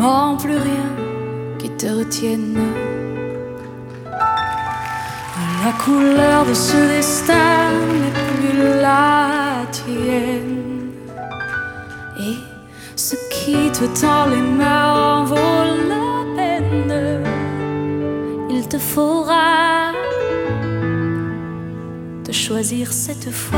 vraiment plus rien qui te retienne. La couleur de ce destin n'est plus la tienne, et ce qui te tend les mains en vaut la peine. Il te faudra te choisir cette fois.